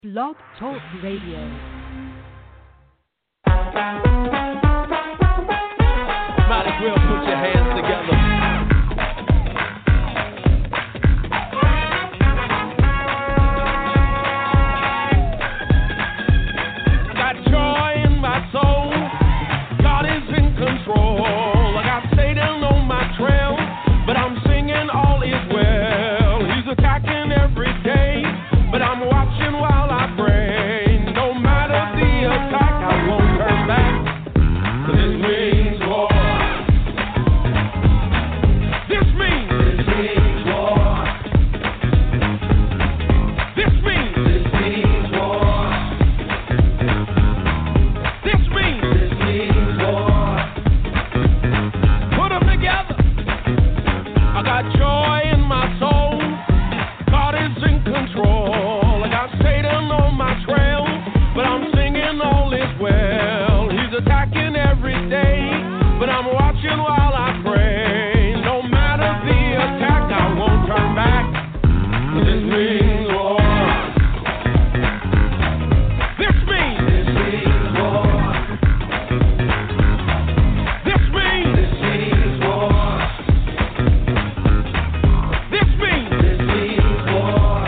Blog Talk Radio. Might as well put your hands together. Got joy in my soul. God is in control. I got Satan on my trail, but I'm singing all is well. He's attacking every day, but I'm watching while I pray. No matter the attack, I won't turn back. 'Cause this means war. This means war. This means war. This means war. Put them together. I got joy in my soul. God is in control. I got Satan on my trail, but I'm singing all is well. He's attacking every day, but I'm watching while I pray. No matter the attack, I won't turn back. 'Cause this means war. This means war. This means war. This means war.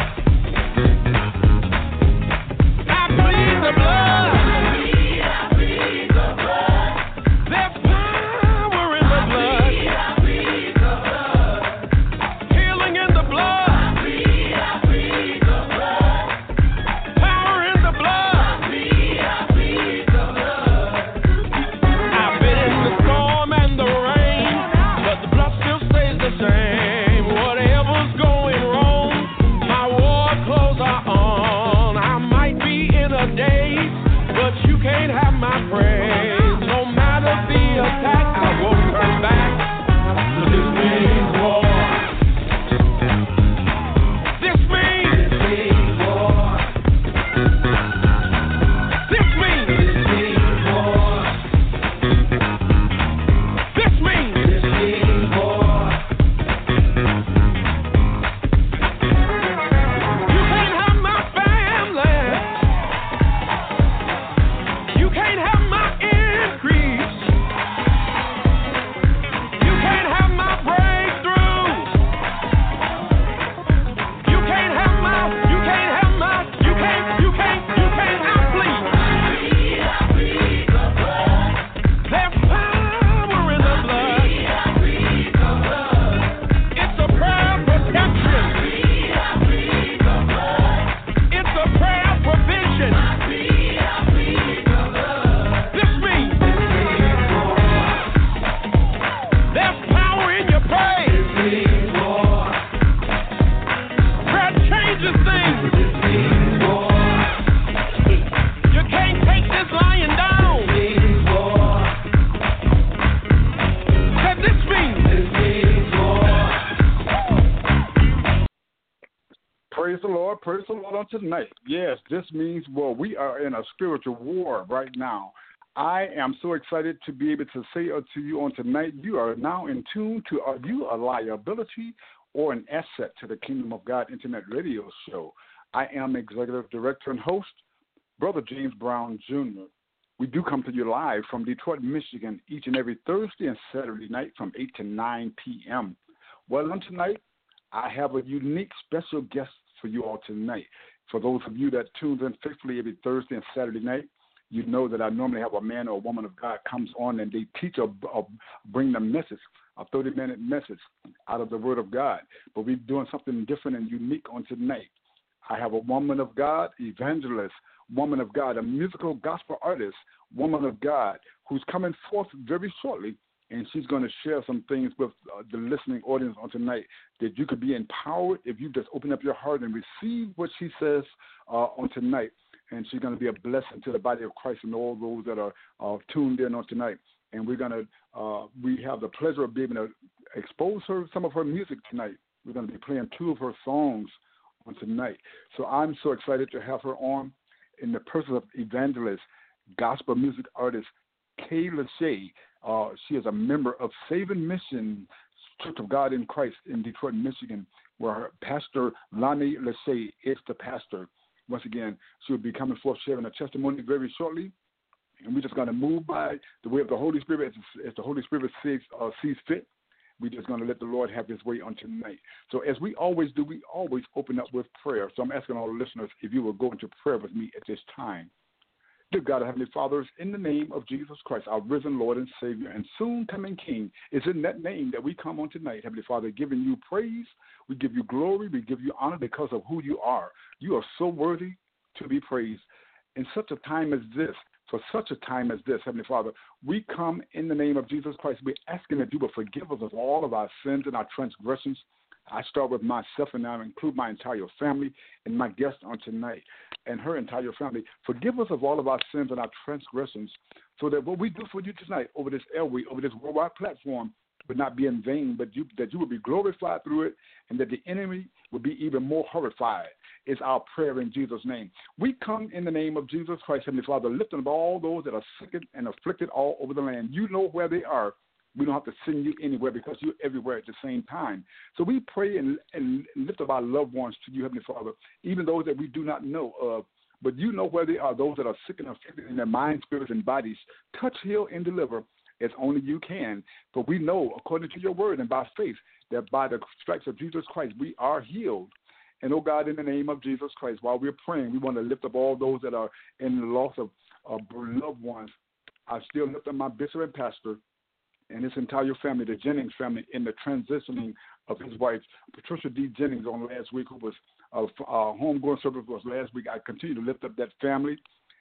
I plead the blood. There's power in the blood. Healing in the blood. Power in the blood. I've been in the storm and the rain, but the blood still stays the same. Whatever's going wrong, my war clothes are on. I might be in a daze, but you can't have my praise. No matter the attack, I won't turn back. 'Cause this means war. This means war. This means war. This means war. You can't have my family. You can't have my increase. You can't have my breakthrough. You can't have my, you can't have my, you can't, I plead. There's power in the blood. It's a prayer of protection. It's a prayer of provision. This means there's power in your praise. Prayer changes things. You can't take this lying down. 'Cause this means Praise the Lord on tonight. Yes, this means war. We are in a spiritual war right now. I am so excited to be able to say to you on tonight, you are now in tune to, are you a liability or an asset to the Kingdom of God Internet Radio Show? I am Executive Director and host, Brother James Brown Jr. We do come to you live from Detroit, Michigan, each and every Thursday and Saturday night from 8 to 9 p.m. Well, on tonight, I have a unique special guest for you all tonight. For those of you that tune in faithfully every Thursday and Saturday night, you know that I normally have a man or a woman of God comes on and they teach or bring the message, a 30-minute message out of the Word of God. But we're doing something different and unique on tonight. I have a woman of God, evangelist, woman of God, a musical gospel artist, woman of God, who's coming forth very shortly, and she's going to share some things with the listening audience on tonight that you could be empowered if you just open up your heart and receive what she says on tonight. And she's going to be a blessing to the body of Christ and all those that are tuned in on tonight. And we're going to, we have the pleasure of being able to expose her, some of her music tonight. We're going to be playing two of her songs on tonight. So I'm so excited to have her on in the person of evangelist, gospel music artist, Kay Lachey. She is a member of Saving Mission Church of God in Christ in Detroit, Michigan, where Pastor Lonnie Lachey is the pastor. Once again, she will be coming forth sharing a testimony very shortly. And we're just going to move by the way of the Holy Spirit as the Holy Spirit sees fit. We're just going to let the Lord have his way on tonight. So as we always do, we always open up with prayer. So I'm asking all the listeners if you will go into prayer with me at this time. Dear God, Heavenly Father, in the name of Jesus Christ, our risen Lord and Savior and soon coming King, it's in that name that we come on tonight, Heavenly Father, giving you praise. We give you glory. We give you honor because of who you are. You are so worthy to be praised. In such a time as this, for such a time as this, Heavenly Father, we come in the name of Jesus Christ. We're asking that you will forgive us of all of our sins and our transgressions. I start with myself, and I include my entire family and my guest on tonight and her entire family. Forgive us of all of our sins and our transgressions so that what we do for you tonight over this airway, over this worldwide platform, would not be in vain, but that you would be glorified through it and that the enemy would be even more horrified. Is our prayer in Jesus' name. We come in the name of Jesus Christ, Heavenly Father, lifting up all those that are sick and afflicted all over the land. You know where they are. We don't have to send you anywhere because you're everywhere at the same time. So we pray and lift up our loved ones to you, Heavenly Father, even those that we do not know of. But you know where they are, those that are sick and afflicted in their minds, spirits, and bodies. Touch, heal, and deliver as only you can. For we know, according to your word and by faith, that by the stripes of Jesus Christ, we are healed. And, oh God, in the name of Jesus Christ, while we're praying, we want to lift up all those that are in the loss of loved ones. I still lift up my bishop and pastor and his entire family, the Jennings family, in the transitioning of his wife, Patricia D. Jennings, on last week, who was homegoing service was last week. I continue to lift up that family,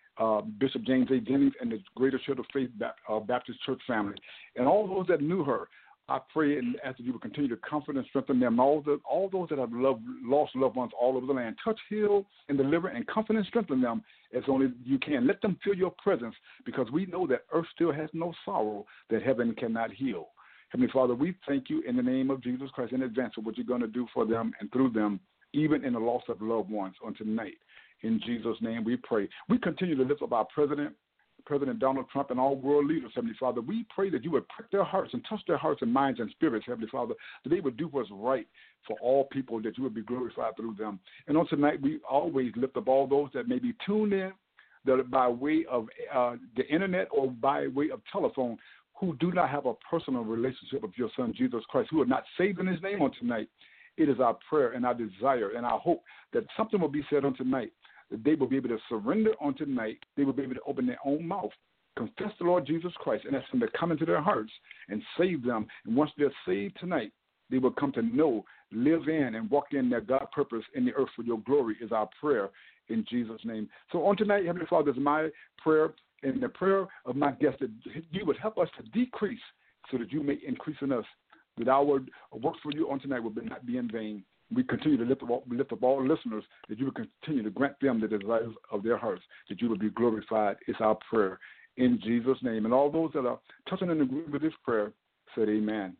Bishop James A. Jennings and the Greater Church of Faith Baptist Church family. And all those that knew her, I pray and ask that you will continue to comfort and strengthen them. All those that have lost loved ones all over the land, touch, heal, and deliver, and comfort and strengthen them as only you can. Let them feel your presence because we know that earth still has no sorrow that heaven cannot heal. Heavenly Father, we thank you in the name of Jesus Christ in advance for what you're going to do for them and through them, even in the loss of loved ones on tonight. In Jesus' name we pray. We continue to lift up our President Donald Trump, and all world leaders, Heavenly Father. We pray that you would prick their hearts and touch their hearts and minds and spirits, Heavenly Father, that they would do what's right for all people, that you would be glorified through them. And on tonight, we always lift up all those that may be tuned in that by way of the internet or by way of telephone who do not have a personal relationship with your Son, Jesus Christ, who are not saved in his name on tonight. It is our prayer and our desire and our hope that something will be said on tonight, that they will be able to surrender on tonight. They will be able to open their own mouth, confess the Lord Jesus Christ, and ask him to come into their hearts and save them. And once they're saved tonight, they will come to know, live in, and walk in their God purpose in the earth for your glory is our prayer in Jesus' name. So on tonight, Heavenly Father, is my prayer and the prayer of my guest that you would help us to decrease so that you may increase in us, that our work for you on tonight will not be in vain. We continue to lift up all listeners, that you will continue to grant them the desires of their hearts, that you will be glorified. It's our prayer in Jesus' name. And all those that are touching and agreeing with this prayer said amen.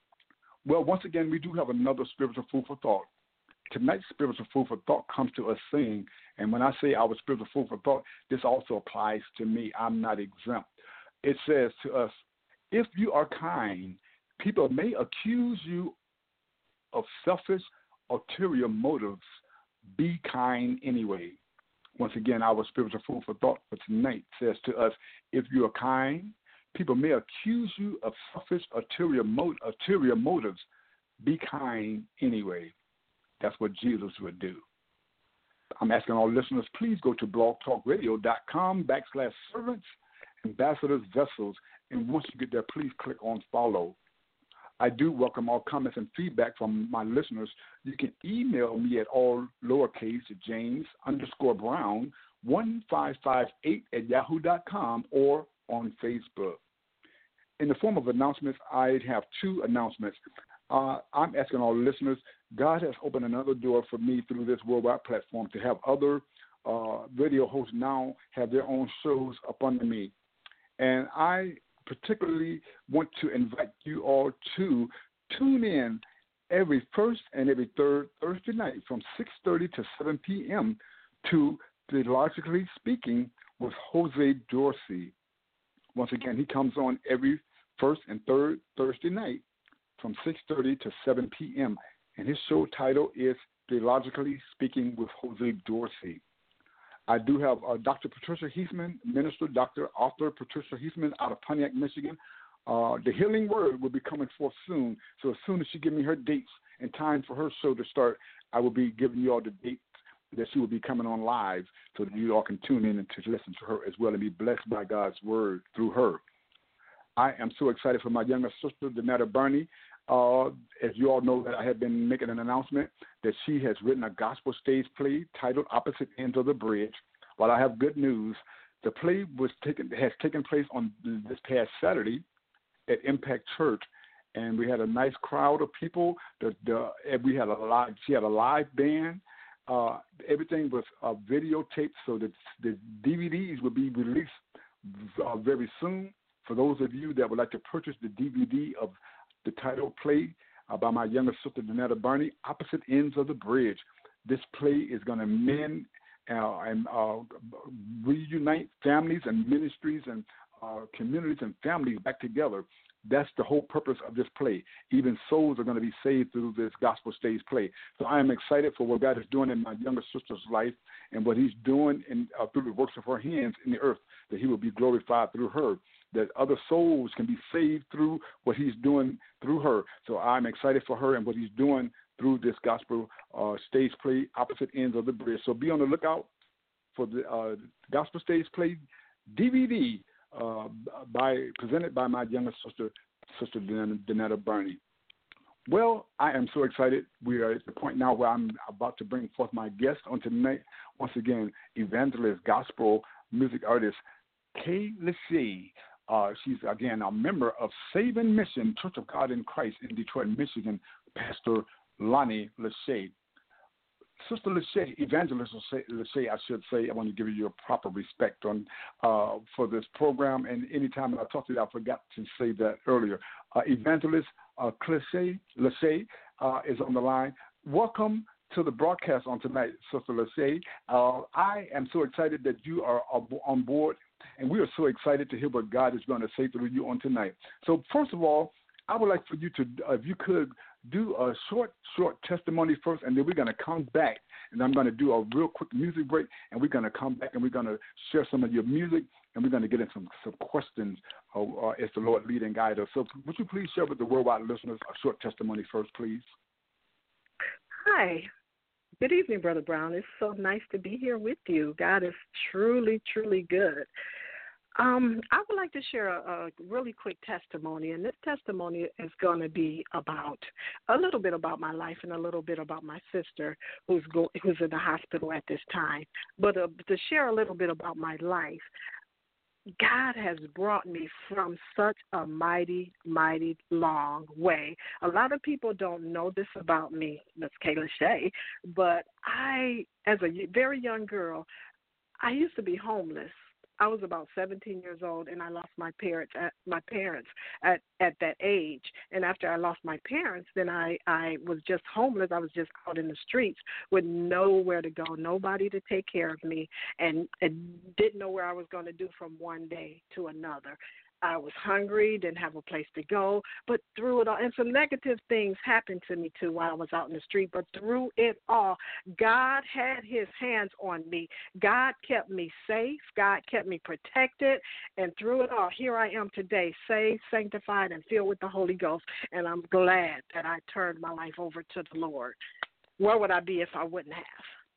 Well, once again, we do have another spiritual food for thought. Tonight's spiritual food for thought comes to us saying, and when I say our spiritual food for thought, this also applies to me. I'm not exempt. It says to us, if you are kind, people may accuse you of selfish, ulterior motives. Be kind anyway. Once again, our spiritual food for thought for tonight says to us, if you are kind, people may accuse you of selfish, ulterior motives. Be kind anyway. That's what Jesus would do. I'm asking all listeners, please go to blogtalkradio.com/servants, ambassadors, vessels, and once you get there, please click on follow. I do welcome all comments and feedback from my listeners. You can email me at all lowercase James_Brown1558@yahoo.com or on Facebook. In the form of announcements, I have two announcements. I'm asking all listeners, God has opened another door for me through this worldwide platform to have other radio hosts now have their own shows up under me. And I particularly want to invite you all to tune in every first and every third Thursday night from 6:30 to 7 p.m. to Theologically Speaking with Jose Dorsey. Once again, he comes on every first and third Thursday night from 6:30 to 7 p.m. And his show title is Theologically Speaking with Jose Dorsey. I do have Dr. Patricia Heisman, Minister Dr. Arthur Patricia Heisman out of Pontiac, Michigan. The Healing Word will be coming forth soon. So as soon as she gives me her dates and time for her show to start, I will be giving you all the dates that she will be coming on live so that you all can tune in and to listen to her as well and be blessed by God's Word through her. I am so excited for my younger sister, Danetta Burney. As you all know, that I have been making an announcement that she has written a gospel stage play titled Opposite Ends of the Bridge. While I have good news, the play has taken place on this past Saturday at Impact Church, and we had a nice crowd of people. We had she had a live band. Everything was videotaped, so that the DVDs will be released very soon. For those of you that would like to purchase the DVD of the title play by my younger sister, Danetta Burney, Opposite Ends of the Bridge. This play is going to mend and reunite families and ministries and communities and families back together. That's the whole purpose of this play. Even souls are going to be saved through this gospel stage play. So I am excited for what God is doing in my younger sister's life and what he's doing through the works of her hands in the earth, that he will be glorified through her, that other souls can be saved through what he's doing through her. So I'm excited for her and what he's doing through this gospel stage play, Opposite Ends of the Bridge. So be on the lookout for the gospel stage play DVD presented by my younger sister Danetta Burney. Well, I am so excited. We are at the point now where I'm about to bring forth my guest on tonight. Once again, evangelist, gospel music artist, Kay Lachey. She's, again, a member of Saving Mission Church of God in Christ in Detroit, Michigan, Pastor Lonnie Lachey. Sister Lachey, Evangelist Lachey, I should say, I want to give you your proper respect for this program. And anytime I talked to you, I forgot to say that earlier. Evangelist Lachey is on the line. Welcome to the broadcast on tonight, Sister Lachey. I am so excited that you are on board, and we are so excited to hear what God is going to say through you on tonight. So first of all, I would like for you to, if you could, do a short testimony first, and then we're going to come back, and I'm going to do a real quick music break, and we're going to come back, and we're going to share some of your music, and we're going to get into some questions as the Lord lead and guide us. So would you please share with the worldwide listeners a short testimony first, please? Hi. Good evening, Brother Brown. It's so nice to be here with you. God is truly, truly good. I would like to share a really quick testimony, and this testimony is going to be about a little bit about my life and a little bit about my sister who's in the hospital at this time. But to share a little bit about my life, God has brought me from such a mighty, mighty long way. A lot of people don't know this about me, Ms. Kay Lachey, but I, as a very young girl, I used to be homeless. I was about 17 years old, and I lost my parents at that age. And after I lost my parents, then I was just homeless. I was just out in the streets with nowhere to go, nobody to take care of me, and didn't know where I was going to do from one day to another. I was hungry, didn't have a place to go, but through it all, and some negative things happened to me too while I was out in the street, but through it all, God had his hands on me. God kept me safe. God kept me protected, and through it all, here I am today, saved, sanctified, and filled with the Holy Ghost, and I'm glad that I turned my life over to the Lord. Where would I be if I wouldn't have?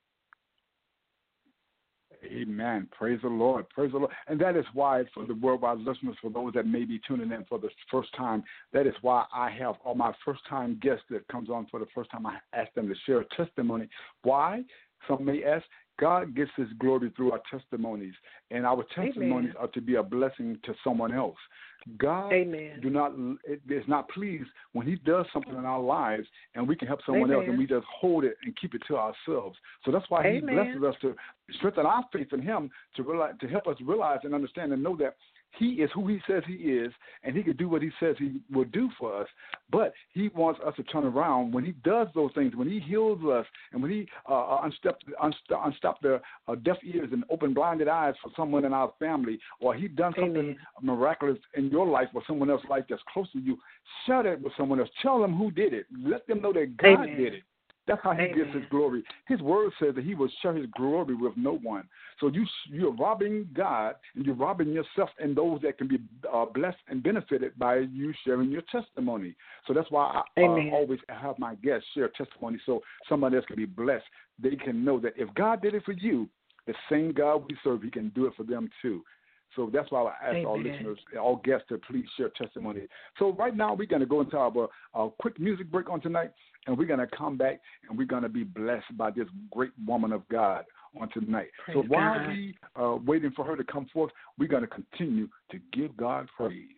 Amen. Praise the Lord. Praise the Lord. And that is why, for the worldwide listeners, for those that may be tuning in for the first time, that is why I have all my first-time guests that comes on for the first time. I ask them to share a testimony. Why? Some may ask. God gets his glory through our testimonies, and our testimonies are to be a blessing to someone else. God is not pleased when he does something in our lives and we can help someone else, and we just hold it and keep it to ourselves. So that's why he blesses us to strengthen our faith in him, to help us realize and understand and know that he is who he says he is, and he can do what he says he will do for us. But he wants us to turn around when he does those things, when he heals us, and when he unstop the deaf ears and open blinded eyes for someone in our family, or he done something miraculous in your life or someone else's life that's close to you. Share that with someone else. Tell them who did it. Let them know that God did it. That's how he gets his glory. His word says that he will share his glory with no one. So you're robbing God, and you're robbing yourself and those that can be blessed and benefited by you sharing your testimony. So that's why I always have my guests share testimony so somebody else can be blessed. They can know that if God did it for you, the same God we serve, he can do it for them too. So that's why I ask our listeners, our guests, to please share testimony. So right now we're going to go into our quick music break on tonight, and we're going to come back, and we're going to be blessed by this great woman of God on tonight. So while we are waiting for her to come forth, we're going to continue to give God praise.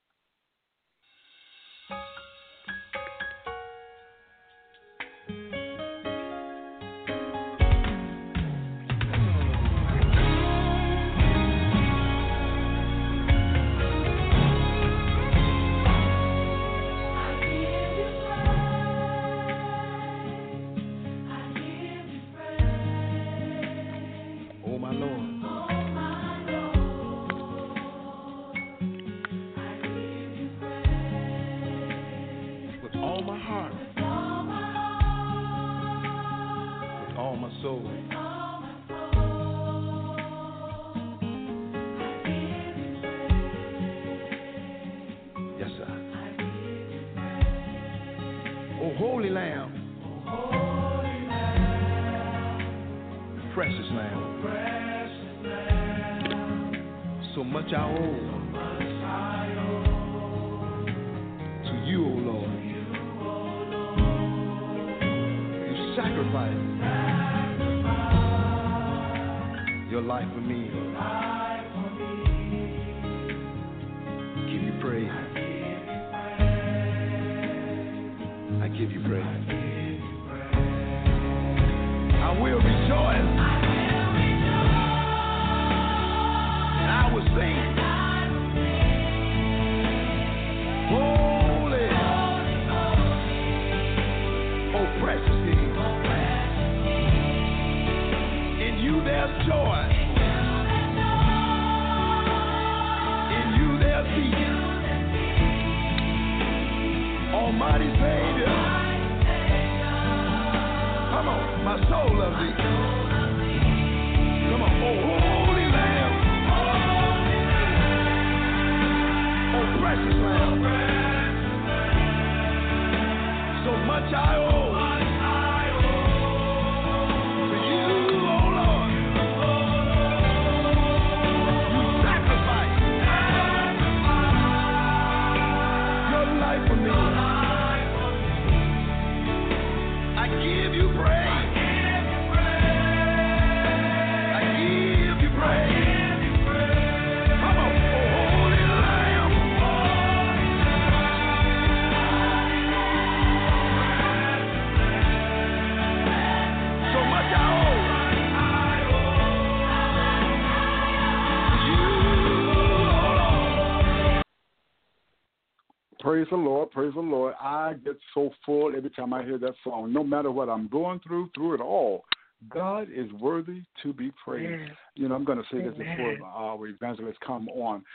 Praise the Lord, praise the Lord. I get so full every time I hear that song. No matter what I'm going through it all, God is worthy to be praised. You know, I'm going to say this before our evangelists come on.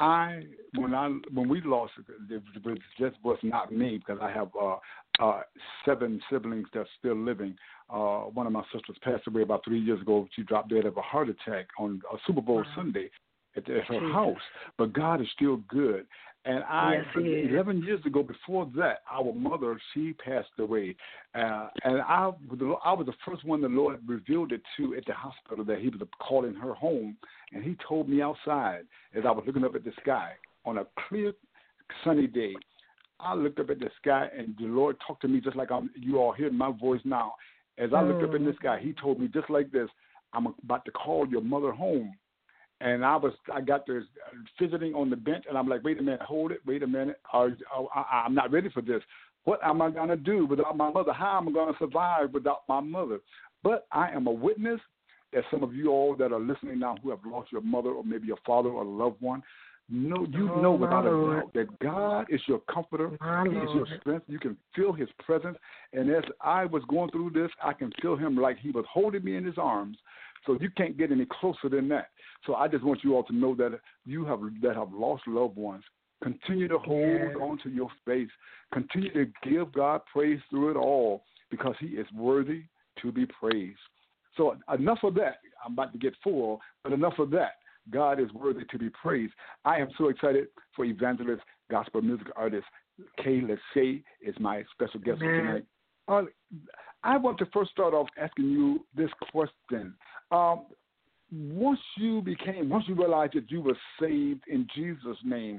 When we lost, it just was not me, because I have 7 siblings that's still living. One of my sisters passed away about 3 years ago. She dropped dead of a heart attack on a Super Bowl Sunday at her house. But God is still good. And 11 years ago, before that, our mother, she passed away. And I was the first one the Lord revealed it to at the hospital, that he was calling her home. And he told me outside, as I was looking up at the sky on a clear, sunny day, I looked up at the sky, and the Lord talked to me just like you all hearing my voice now. As I looked up in the sky, he told me just like this, I'm about to call your mother home. And I got there visiting on the bench, and I'm like, wait a minute, hold it, wait a minute. I'm not ready for this. What am I going to do without my mother? How am I going to survive without my mother? But I am a witness that some of you all that are listening now who have lost your mother or maybe your father or a loved one, know without a doubt that God is your comforter. He is your strength. You can feel his presence. And as I was going through this, I can feel him like he was holding me in his arms. So you can't get any closer than that. So I just want you all to know that that have lost loved ones, continue to hold on to your faith. Continue to give God praise through it all. because he is worthy to be praised. So enough of that. I'm about to get full, but enough of that. God is worthy to be praised. I am so excited for evangelist, gospel music artist, Kay Lachey is my special guest for tonight. I want to first start off asking you this question. Once you realized that you were saved in Jesus' name,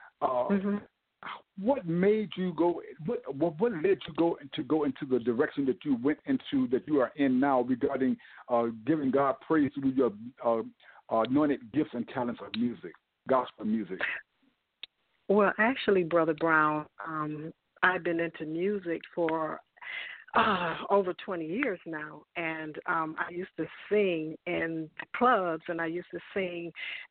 what made you go? What led you go into the direction that you went into, that you are in now, regarding giving God praise through your anointed gifts and talents of music, gospel music? Well, actually, Brother Brown, I've been into music for over 20 years now, and I used to sing in clubs, and I used to sing,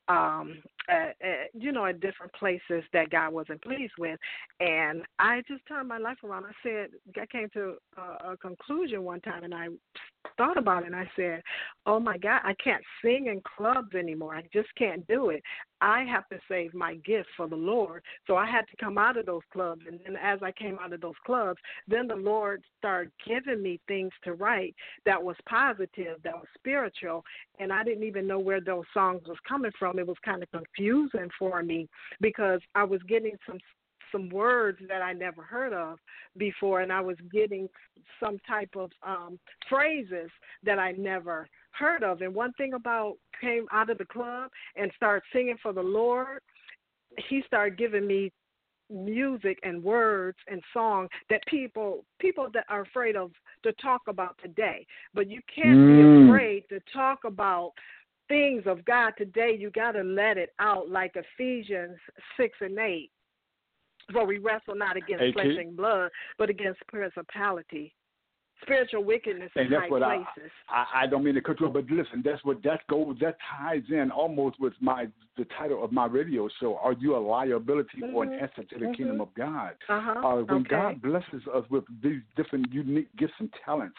at different places that God wasn't pleased with, and I just turned my life around. I came to a conclusion one time, and I thought about it, and I said, oh, my God, I can't sing in clubs anymore. I just can't do it. I have to save my gift for the Lord. So I had to come out of those clubs. And then as I came out of those clubs, then the Lord started giving me things to write that was positive, that was spiritual. And I didn't even know where those songs was coming from. It was kind of confusing for me because I was getting some words that I never heard of before, and I was getting some type of phrases that I never heard of. And one thing about came out of the club and started singing for the Lord, he started giving me music and words and song that people that are afraid of to talk about today. But you can't be afraid to talk about things of God today. You got to let it out, like Ephesians 6:8. For we wrestle not against flesh and blood, but against principality, spiritual wickedness in high places. I don't mean to cut you off, but listen, that ties in almost with the title of my radio show. Are you a liability or an asset to the kingdom of God? When God blesses us with these different unique gifts and talents,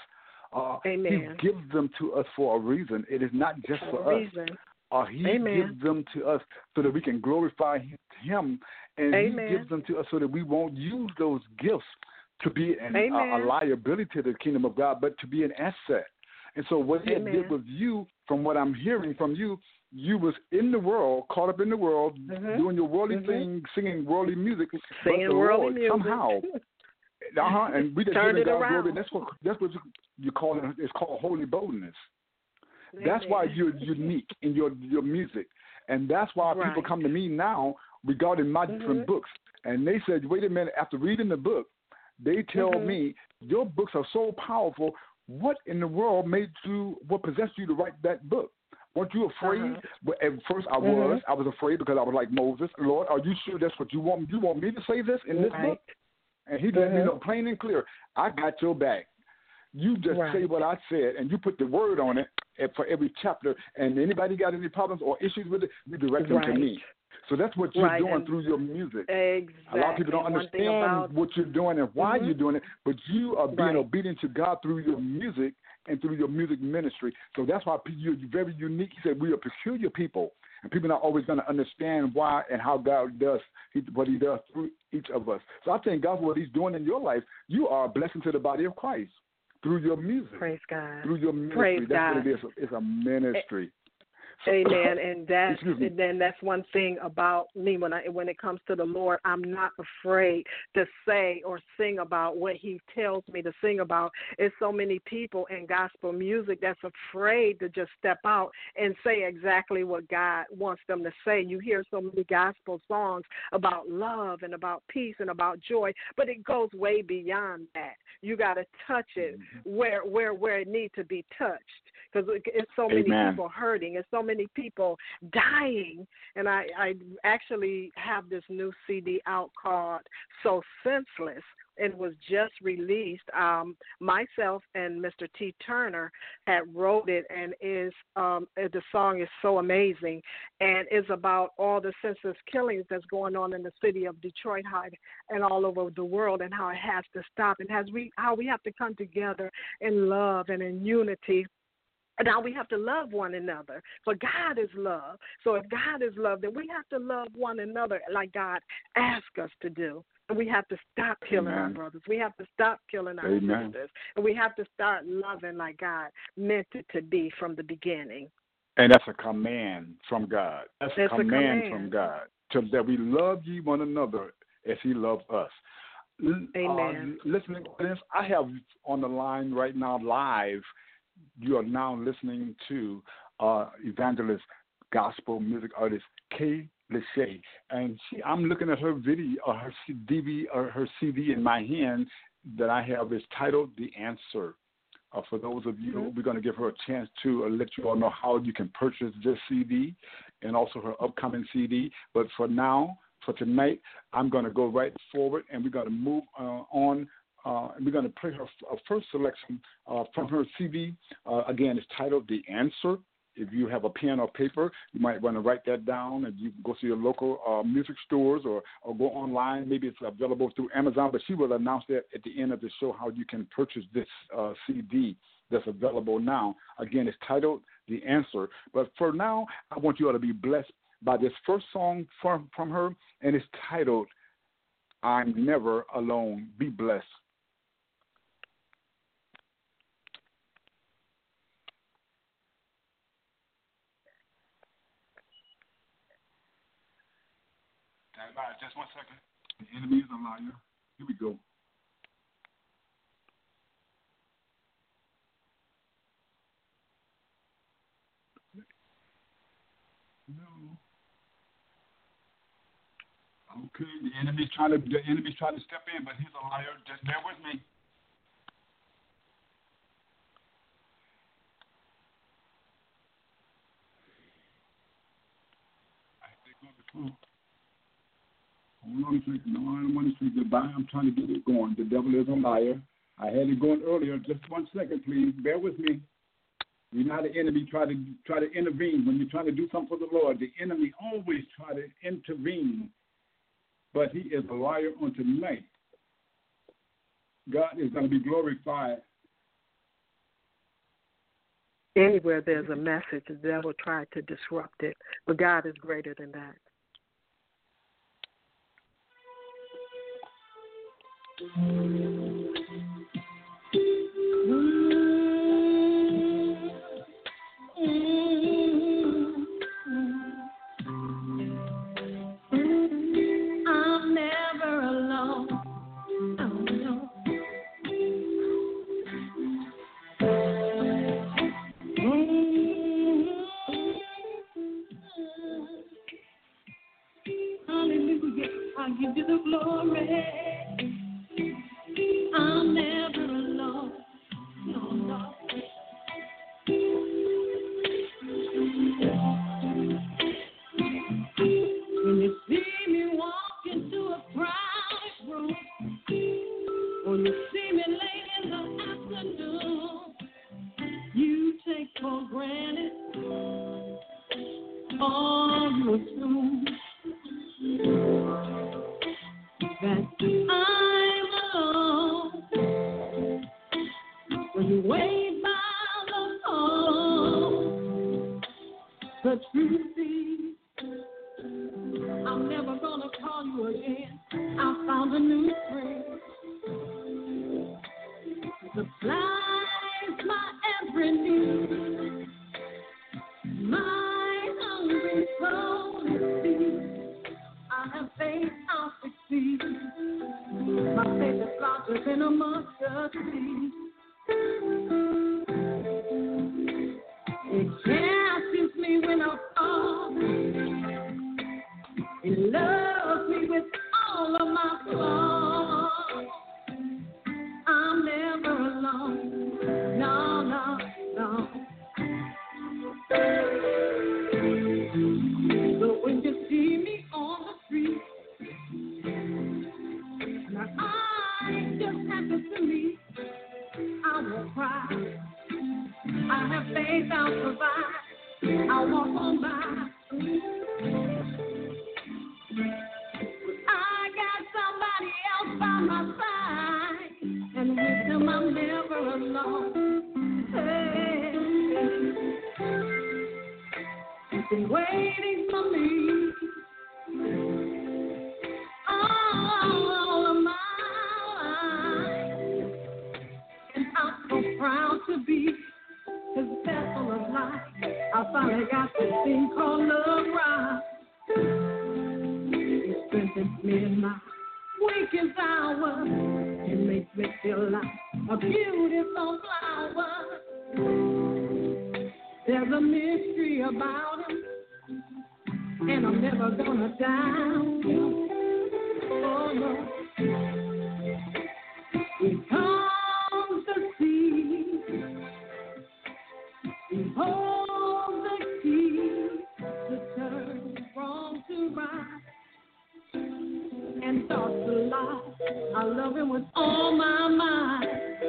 He gives them to us for a reason. It is not just for us. He gives them to us so that we can glorify Him, and He gives them to us so that we won't use those gifts to be a liability to the kingdom of God, but to be an asset. And so what He did with you, from what I'm hearing from you, you was in the world, caught up in the world, doing your worldly thing, singing worldly music, singing worldly music somehow. And we just turned it God around. Glory. That's what you call it. It's called holy boldness. That's why you're unique in your music. And that's why people come to me now regarding my different books. And they said, wait a minute, after reading the book, they tell me, your books are so powerful. What in the world what possessed you to write that book? Weren't you afraid? Well, at first I was afraid because I was like Moses. Lord, are you sure that's what you want? You want me to say this in this book? And He let me know plain and clear, I got your back. You just say what I said, and you put the word on it for every chapter. And anybody got any problems or issues with it, you direct them to me. So that's what you're doing through your music. Exactly. A lot of people don't understand what you're doing and why you're doing it, but you are being obedient to God through your music and through your music ministry. So that's why you're very unique. He said we are peculiar people, and people are not always going to understand why and how God does what He does through each of us. So I thank God for what He's doing in your life. You are a blessing to the body of Christ. Through your music. Praise God. Through your ministry. Praise that's God. what it is. It's a ministry. Amen. And that's one thing about me when it comes to the Lord. I'm not afraid to say or sing about what He tells me to sing about. It's so many people in gospel music that's afraid to just step out and say exactly what God wants them to say. You hear so many gospel songs about love and about peace and about joy, but it goes way beyond that. You got to touch it where it needs to be touched, because it's so many people hurting. It's so many people dying. And I actually have this new CD out called So Senseless. It was just released. Myself and Mr. T. Turner had wrote it, and the song is so amazing, and it's about all the senseless killings that's going on in the city of Detroit and all over the world, and how it has to stop, and how we have to come together in love and in unity Now we have to love one another, for God is love. So if God is love, then we have to love one another like God asked us to do. And we have to stop killing our brothers. We have to stop killing our sisters. And we have to start loving like God meant it to be from the beginning. And that's a command from God. That's a command from God, that we love ye one another as he loved us. Amen. Listening to this, I have on the line right now live. You are now listening to evangelist, gospel music artist Kay Lachey, and I'm looking at her video, her CD in my hand that I have is titled "The Answer." For those of you, we're going to give her a chance to let you all know how you can purchase this CD and also her upcoming CD. But for now, for tonight, I'm going to go right forward, and we're going to move on. We're going to play her first selection from her CD. Again, it's titled "The Answer." If you have a pen or paper, you might want to write that down, and you can go to your local music stores or go online. Maybe it's available through Amazon, but she will announce that at the end of the show how you can purchase this CD that's available now. Again, it's titled "The Answer." But for now, I want you all to be blessed by this first song from her, and it's titled "I'm Never Alone." Be blessed. Just 1 second. The enemy is a liar. Here we go. No. Okay, the enemy's trying to step in, but he's a liar. Just bear with me. I think on the phone. Hold on a second. No, I don't want to say goodbye. I'm trying to get it going. The devil is a liar. I had it going earlier. Just 1 second, please. Bear with me. You're not an enemy. Try to intervene. When you're trying to do something for the Lord, the enemy always try to intervene. But he is a liar on tonight. God is going to be glorified. Anywhere there's a message, the devil tried to disrupt it. But God is greater than that. I'm never alone. Hallelujah, I give you the glory. I'm never alone. No, no. When you see me walk into a crowded room, or you see me late in the afternoon, you take for granted all you assume that I'm alone. When you wait by the phone, the truth is, I'm never gonna call you again. I found a new friend. Supplies my every need. My hungry soul is feed. I have faith I'll succeed. My faith is larger than a mustard seed. It catches me when I fall. It loves me with all of my flaws. I'm never alone. No, no, no. So when you see me on the street, my eyes just happen to meet, I won't cry. I have faith I'll survive. I'll walk on by. I got somebody else by my side, and with him I'm never alone. meeting for me. All of my life. And I'm so proud to be his vessel of life. I finally got this thing called love right. It strengthens me in my weakest hour. It makes me feel like a beautiful flower. There's a mystery about him, and I'm never gonna doubt him. Oh no, he comes to see. He holds the key to turn wrong to right and thoughts to lie. I love him with all my might.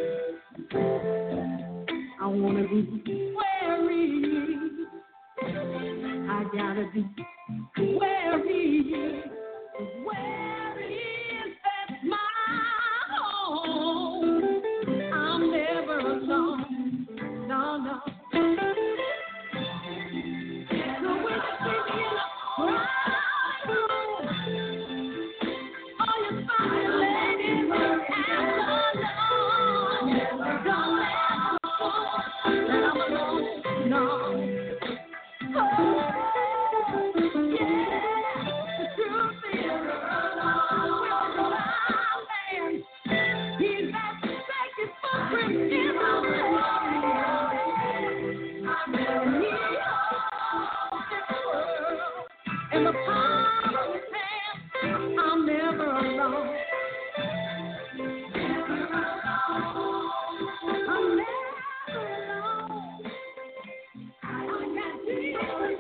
I wanna be where he is. I gotta be where he is. Where he is, that's my home. I'm never alone. No, no. So when you see me in a crowd room, all you fine ladies ask alone. Don't let that I'm alone. No. Oh, yeah. The truth is, with my man, he's got to take his footprint in my life. I'm really in the palm of his hand. I'm never alone. Never alone. I'm never alone. I got Jesus.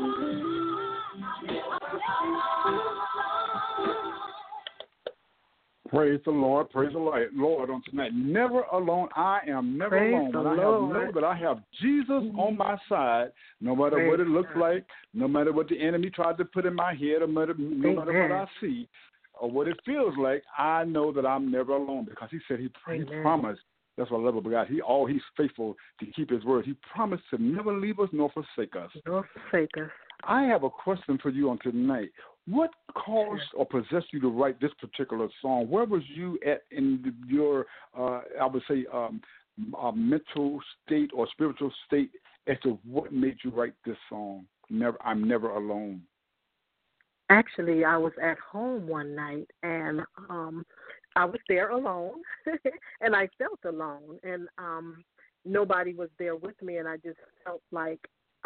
Praise the Lord. Praise the Lord on tonight. Never alone. I am never Praise alone. the And I Lord. know that I have Jesus on my side, no matter what it looks like, no matter what the enemy tried to put in my head, no matter what I see, or what it feels like. I know that I'm never alone because he said he promised. That's what I love about God. He's faithful to keep his word. He promised to never leave us nor forsake us. Nor forsake us. I have a question for you on tonight. What caused or possessed you to write this particular song? Where was you at in your, I would say, mental state or spiritual state as to what made you write this song? I'm never alone. Actually, I was at home one night, and I was there alone, and I felt alone, and nobody was there with me, and I just felt like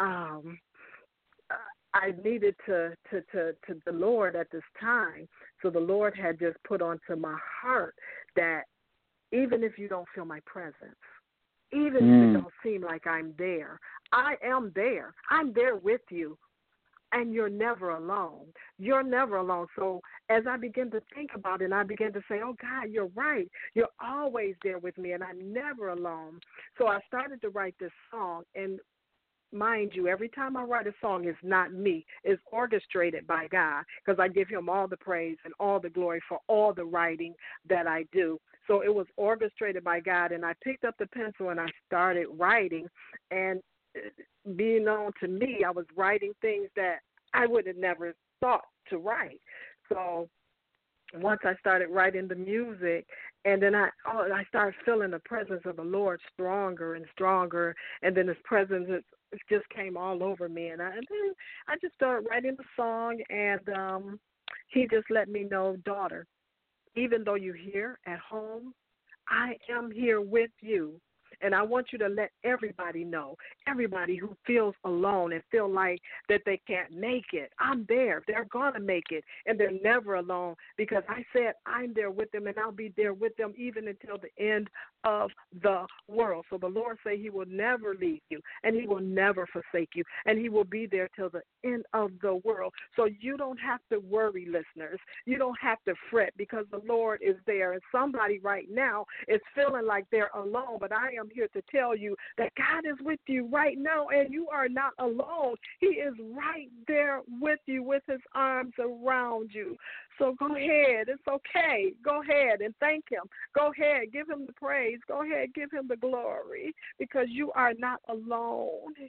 I needed to the Lord at this time. So the Lord had just put onto my heart that even if you don't feel my presence, even if it don't seem like I'm there, I am there. I'm there with you. And you're never alone. You're never alone. So as I begin to think about it, and I begin to say, oh, God, you're right. You're always there with me, and I'm never alone. So I started to write this song, and mind you, every time I write a song, it's not me. It's orchestrated by God because I give him all the praise and all the glory for all the writing that I do. So it was orchestrated by God, and I picked up the pencil and I started writing, and being known to me, I was writing things that I would have never thought to write. So once I started writing the music, and then I started feeling the presence of the Lord stronger and stronger, and then his presence it just came all over me, and then I just started writing the song, and he just let me know, daughter, even though you're here at home, I am here with you. And I want you to let everybody know, everybody who feels alone and feel like that they can't make it, I'm there. They're going to make it, and they're never alone because I said I'm there with them, and I'll be there with them even until the end of the world. So the Lord say he will never leave you, and he will never forsake you, and he will be there till the end of the world. So you don't have to worry, listeners. You don't have to fret because the Lord is there. And somebody right now is feeling like they're alone, but I am here to tell you that God is with you right now, and you are not alone. He is right there with you with his arms around you. So go ahead. It's okay. Go ahead and thank him. Go ahead. Give him the praise. Go ahead. Give him the glory because you are not alone.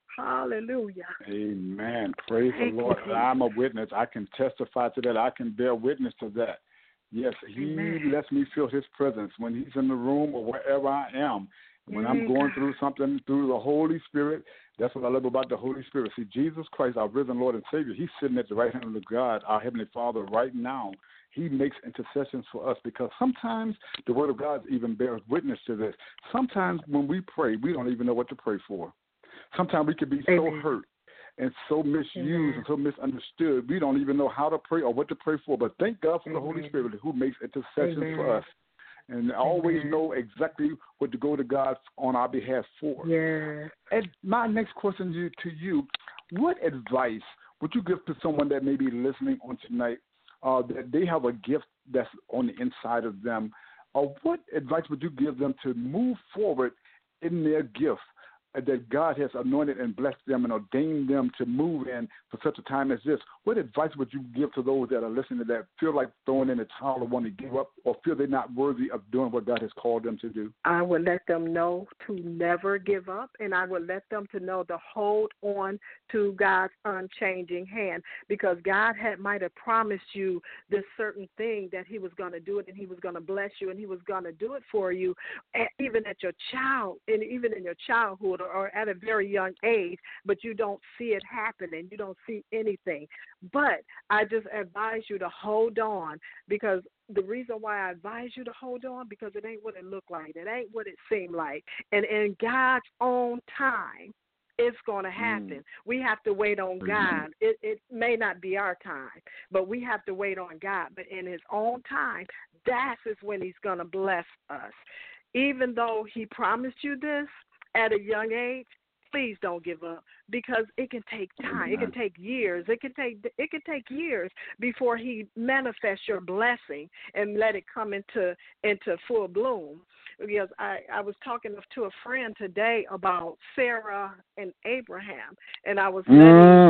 Hallelujah. Amen. Praise Thank the Lord. you, I'm a witness. I can testify to that. I can bear witness to that. Yes, He Amen. lets me feel His presence when He's in the room or wherever I am. When I'm going through something through the Holy Spirit, that's what I love about the Holy Spirit. See, Jesus Christ, our risen Lord and Savior, He's sitting at the right hand of God, our Heavenly Father, right now. He makes intercessions for us because sometimes the Word of God even bears witness to this. Sometimes when we pray, we don't even know what to pray for. Sometimes we can be so hurt and so misused and so misunderstood. We don't even know how to pray or what to pray for. But thank God for the Holy Spirit who makes intercessions for us and always know exactly what to go to God on our behalf for. Yeah. And my next question to you, what advice would you give to someone that may be listening on tonight, that they have a gift that's on the inside of them? What advice would you give them to move forward in their gift that God has anointed and blessed them and ordained them to move in for such a time as this? What advice would you give to those that are listening to that feel like throwing in the towel or want to give up or feel they're not worthy of doing what God has called them to do? I would let them know to never give up, and I would let them to know to hold on to God's unchanging hand, because God might have promised you this certain thing that He was going to do it, and He was going to bless you, and He was going to do it for you, even at your child, and even in your childhood or at a very young age, but you don't see it happening. You don't see anything. But I just advise you to hold on, because the reason why I advise you to hold on, because it ain't what it looked like. It ain't what it seemed like. And in God's own time, it's going to happen. We have to wait on God. It may not be our time, but we have to wait on God. But in His own time, that is when He's going to bless us. Even though He promised you this at a young age, please don't give up, because it can take time. It can take years. It can take years before He manifests your blessing and let it come into full bloom. Because I was talking to a friend today about Sarah and Abraham, and I was letting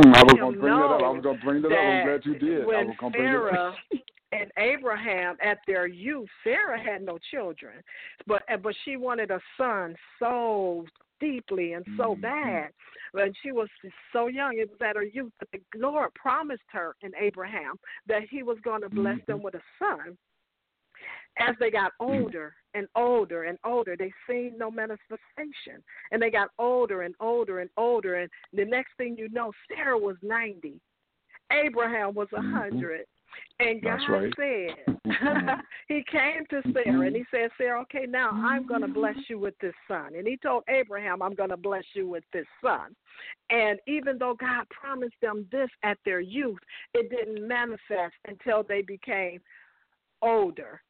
him know I was going to bring that up. I'm glad you did. When Sarah and Abraham, at their youth, Sarah had no children, but she wanted a son so deeply and so bad. When she was so young, it was at her youth, but the Lord promised her and Abraham that He was going to bless them with a son. As they got older and older and older, they seen no manifestation. And they got older and older and older. And the next thing you know, Sarah was 90. Abraham was 100. And God said, He came to Sarah and He said, Sarah, okay, now I'm going to bless you with this son. And He told Abraham, I'm going to bless you with this son. And even though God promised them this at their youth, it didn't manifest until they became older.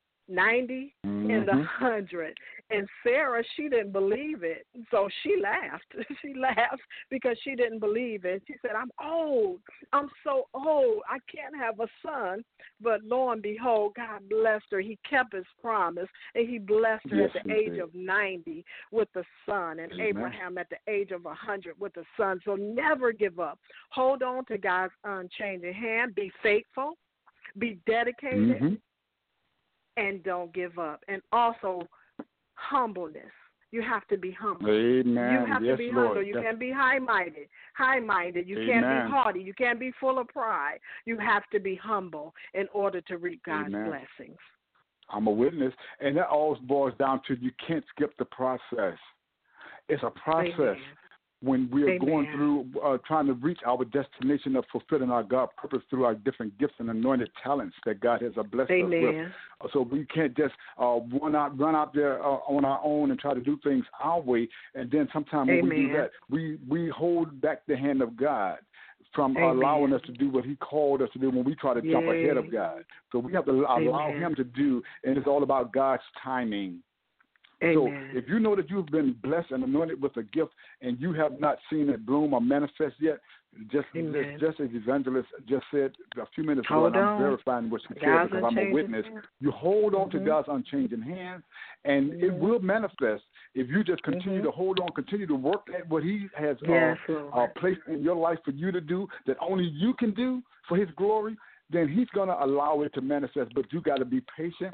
90 and 100. And Sarah, she didn't believe it. So she laughed. She laughed because she didn't believe it. She said, I'm old. I'm so old. I can't have a son. But lo and behold, God blessed her. He kept His promise, and He blessed her at the age of 90 with the son, and Abraham at the age of 100 with the son. So never give up. Hold on to God's unchanging hand. Be faithful. Be dedicated. And don't give up. And also, humbleness. You have to be humble. Amen. You have to be humble. You can't be high-minded. You can't be haughty. You can't be full of pride. You have to be humble in order to reap God's blessings. I'm a witness. And that all boils down to you can't skip the process. It's a process. When we are going through trying to reach our destination of fulfilling our God purpose through our different gifts and anointed talents that God has blessed us with. So we can't just run out there on our own and try to do things our way. And then sometimes when we do that, we hold back the hand of God from allowing us to do what He called us to do when we try to jump ahead of God. So we have to allow Him to do, and it's all about God's timing. So if you know that you've been blessed and anointed with a gift and you have not seen it bloom or manifest yet, just as Evangelist just said a few minutes ago, and I'm verifying what she said because I'm a witness, you hold on to God's unchanging hand, and it will manifest if you just continue to hold on, continue to work at what He has placed in your life for you to do, that only you can do for His glory. Then He's going to allow it to manifest, but you got to be patient.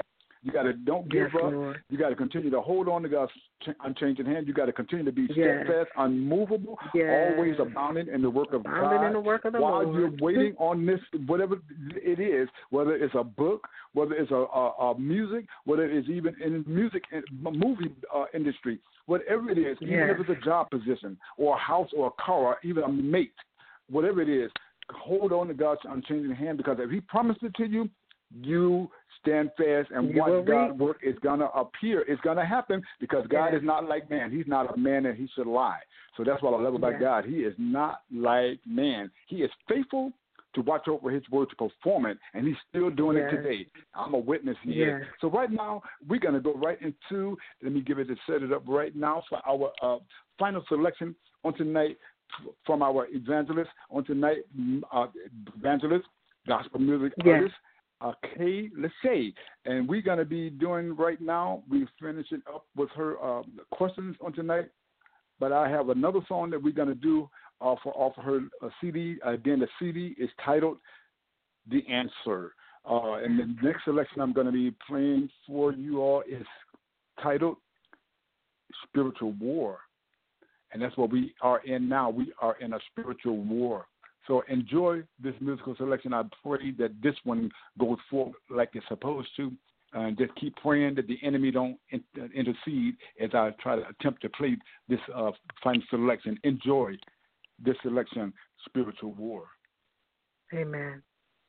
You got to don't give Yes, up. Lord. You got to continue to hold on to God's unchanging hand. You got to continue to be steadfast, unmovable, always abounding in the work of God. In the work of the while Lord. you're waiting on this, whatever it is, whether it's a book, whether it's a music, whether it's even in music, movie industry, whatever it is, even if it's a job position or a house or a car or even a mate, whatever it is, hold on to God's unchanging hand, because if He promised it to you, you stand fast and watch God's work is going to appear. It's going to happen, because God is not like man. He's not a man that He should lie. So that's what I love about God. He is not like man. He is faithful to watch over His word to perform it, and He's still doing it today. I'm a witness. He is. So right now, we're going to go right into, let me give it to set it up right now for our final selection on tonight from our evangelist on tonight, evangelist, gospel music artist, Kay Lachey. And we're going to be doing right now, we're finishing up with her questions on tonight, but I have another song that we're going to do off of her CD. Again, the CD is titled The Answer. And the next selection I'm going to be playing for you all is titled Spiritual War. And that's what we are in now. We are in a spiritual war. So enjoy this musical selection. I pray that this one goes forward like it's supposed to. And just keep praying that the enemy don't intercede as I try to attempt to play this final selection. Enjoy this selection, Spiritual War. Amen.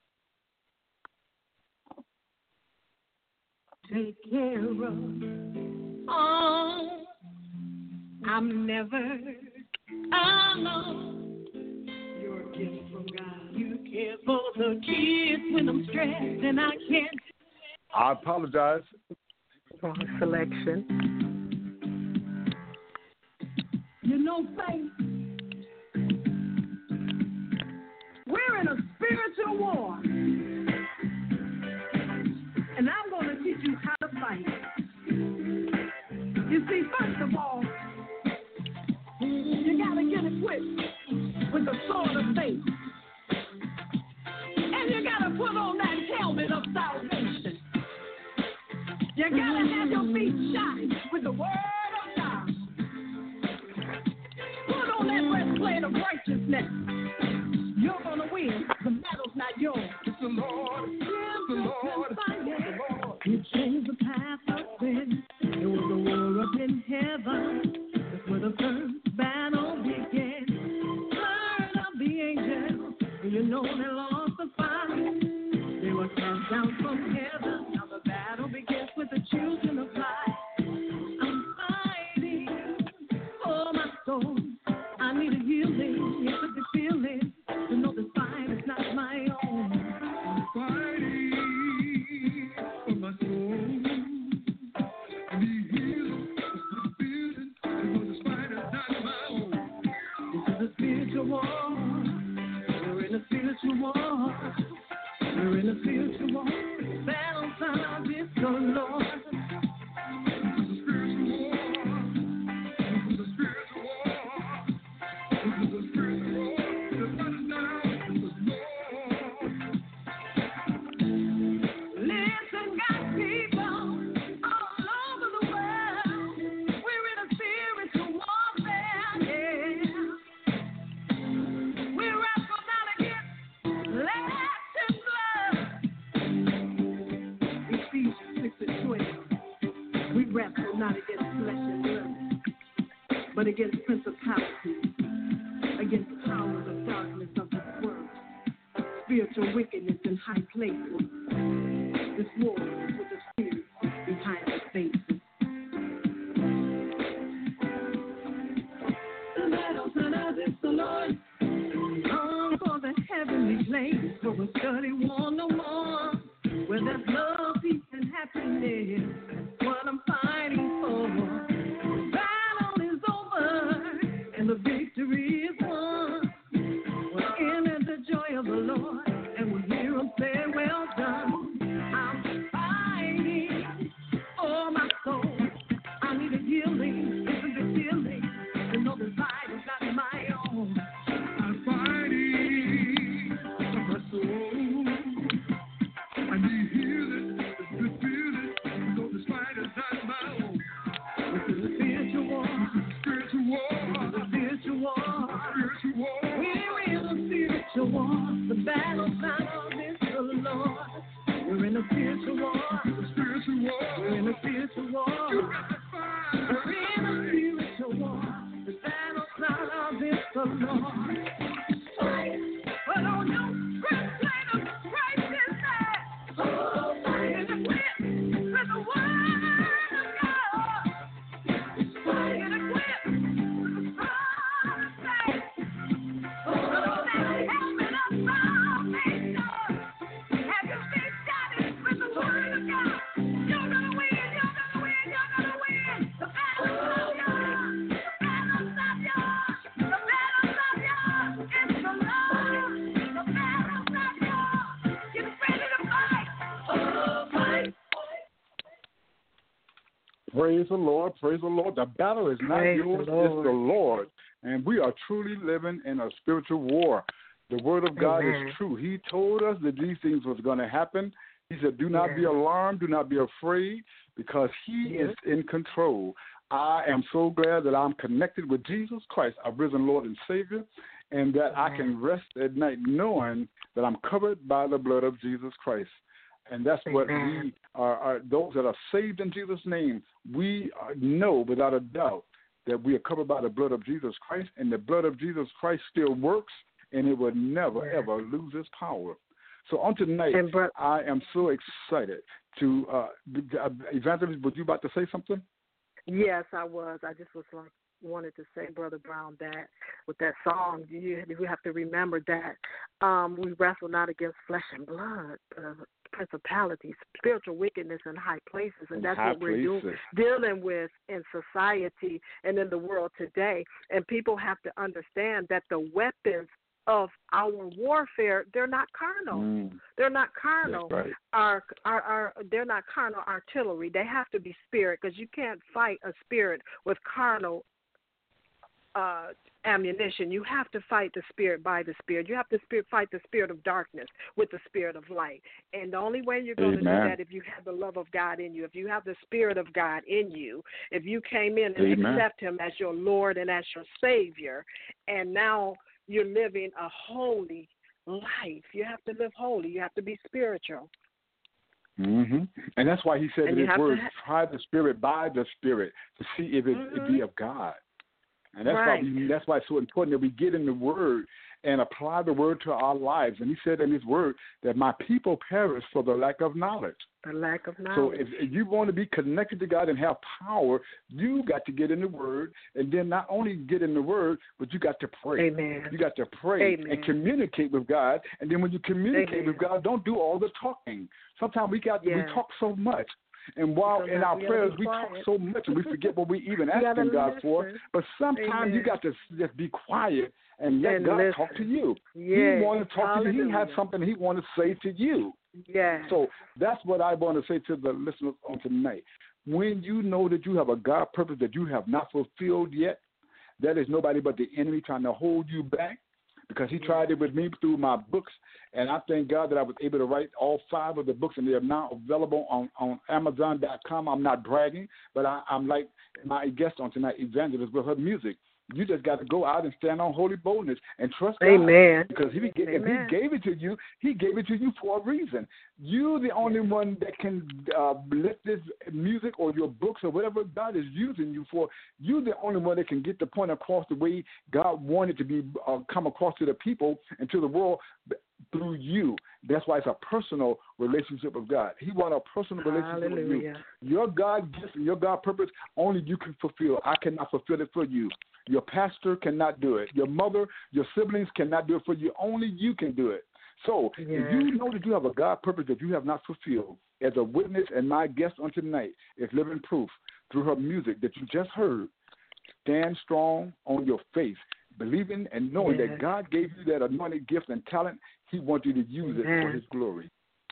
Take care of. Oh, I'm never alone. You're a gift from God. You care for the kids when I'm stressed and I can't. I apologize. Wrong selection. You know, faith. We're in a spiritual war. And I'm going to teach you how to fight. You see, first of all, you got to get equipped with the sword of faith. And you got to put on that helmet of salvation. You got to have your feet shod with the word of God. Put on that breastplate of righteousness. You're going to win. The battle's not yours. It's the Lord. It's the Lord. It's the Lord. You change the path of sin. There was a war up in heaven. That's where the first battle began. Turn up the angels. You know they lost the fight. They were cast down from heaven. Now the battle begins with the children of light. I'm fighting for my soul. I need a healing. Yes, it's a feeling. To know this fight is not my own. I'm fighting for my soul. I need healing. It's a feeling. To know this fight is not my own. This is a spiritual war. We're in a spiritual war. We're in a spiritual war. Battle time is the Lord. This is a spiritual war. This is a spiritual war. This is a spiritual war. The battle now is the Lord. Listen, God's people all over the world. We're in a spiritual warfare. Yeah. We're wrestling not against flesh and blood. Ephesians 6:12. We wrestle not against flesh and blood, but against principalities, against the powers of darkness of this world, spiritual wickedness in high places. This war is with the spirits behind the faces. The battle tonight is the Lord. On for the heavenly place, so we study war no more. Where there's love, peace, and happiness. That's what I'm fighting for. The battle is over, and the victory is won. We're in the joy of the Lord, and we'll hear Him say, well done. I'm fighting for my soul. I need a healing, it's a good feeling. To know the fight is not my own. I'm fighting for my soul. I need healing, it's a good feeling. To in a spiritual war. We're in a spiritual war. We're in a spiritual war. The battle's not ours, it's the Lord. But on your breastplate of righteousness, in the whip with the word of God. In the whip with the sword of faith. But on that helmet of salvation, have your feet shouting with the word of God. You're gonna win, you're gonna win, you're gonna win. The battle's not yours. The battle's not yours. The battle's not yours. It's the Lord. The battle's not yours. Get ready to fight. Oh, fight. Praise the Lord. Praise the Lord. The battle is not Praise yours, the Lord. it's the Lord. And we are truly living in a spiritual war. The word of God Amen. is true. He told us that these things was going to happen. He said, do not be Yes. alarmed, do not be afraid, because he Yes. is in control. I am so glad that I'm connected with Jesus Christ, our risen Lord and Savior, and that I can rest at night knowing that I'm covered by the blood of Jesus Christ. And that's what Amen. we are, those that are saved in Jesus' name, we know without a doubt that we are covered by the blood of Jesus Christ, and the blood of Jesus Christ still works, and it will never, Yes. ever lose its power. So on tonight, And I am so excited to, Evangelist, were you about to say something? yes, I was. I just was like wanted to say, Brother Brown, that with that song, you have to remember that we wrestle not against flesh and blood, but principalities, spiritual wickedness in high places, and that's what we're dealing with in society and in the world today. And people have to understand that the weapons of our warfare, they're not carnal. They're not carnal. That's right. They're not carnal artillery. They have to be spirit, because you can't fight a spirit with carnal ammunition. You have to fight the spirit by the spirit. You have to fight the spirit of darkness with the spirit of light. And the only way you're going to do that if you have the love of God in you, if you have the spirit of God in you, if you came in and accept him as your Lord and as your Savior, and now you're living a holy life. You have to live holy. You have to be spiritual. And that's why he said in his word, try the spirit by the spirit to see if it be of God. And that's why it's so important that we get in the word and apply the word to our lives. And he said in his word that my people perish for the lack of knowledge. The lack of knowledge. So if you want to be connected to God and have power, you got to get in the word, and then not only get in the word, but you got to pray. Amen. You got to pray and communicate with God. And then when you communicate with God, don't do all the talking. Sometimes we talk so much. And while in our prayers we talk so much and we forget what we even asking God for. But sometimes you got to just be quiet and let God talk to you. He wants to talk to you. He has something he wants to say to you. So that's what I want to say to the listeners on tonight. When you know that you have a God purpose that you have not fulfilled yet, that is nobody but the enemy trying to hold you back. Because he tried it with me through my books, and I thank God that I was able to write all 5 of the books, and they are now available on Amazon.com. I'm not bragging, but I'm like my guest on tonight, Evangelist, with her music. You just got to go out and stand on holy boldness and trust God. Amen. Because if he gave it to you, he gave it to you for a reason. You're the only one that can lift this music or your books or whatever God is using you for. You're the only one that can get the point across the way God wanted to be come across to the people and to the world through you. That's why it's a personal relationship with God. He wants a personal relationship with you. Your God gift and your God purpose, only you can fulfill. I cannot fulfill it for you. Your pastor cannot do it. Your mother, your siblings cannot do it for you. Only you can do it. So if you know that you have a God purpose that you have not fulfilled, as a witness and my guest on tonight is living proof through her music that you just heard, stand strong on your faith, believing and knowing that God gave you that anointed gift and talent. He wants you to use it for his glory.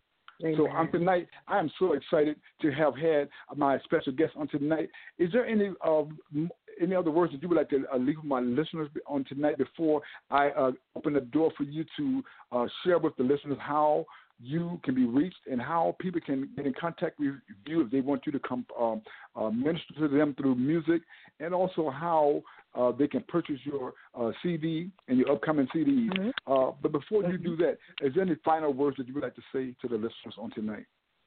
So tonight, I am so excited to have had my special guest on tonight. Is there any other words that you would like to leave with my listeners on tonight before I open the door for you to share with the listeners how you can be reached and how people can get in contact with you if they want you to come minister to them through music, and also how they can purchase your CD and your upcoming CDs. But before you do that, is there any final words that you would like to say to the listeners on tonight?